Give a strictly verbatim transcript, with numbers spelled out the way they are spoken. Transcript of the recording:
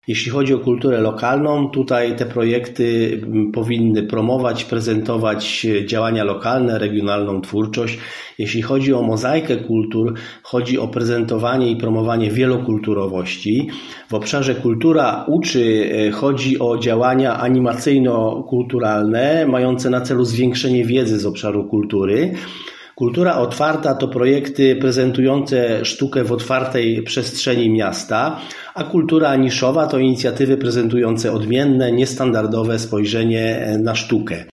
Jeśli chodzi o kulturę lokalną, tutaj te projekty powinny promować, prezentować działania lokalne, regionalną twórczość. Jeśli chodzi o mozaikę kultur, chodzi o prezentowanie i promowanie wielokulturowości. W obszarze kultura uczy chodzi o działania animacyjno-kulturalne mające na celu zwiększenie wiedzy z obszaru kultury. Kultura otwarta to projekty prezentujące sztukę w otwartej przestrzeni miasta, a kultura niszowa to inicjatywy prezentujące odmienne, niestandardowe spojrzenie na sztukę.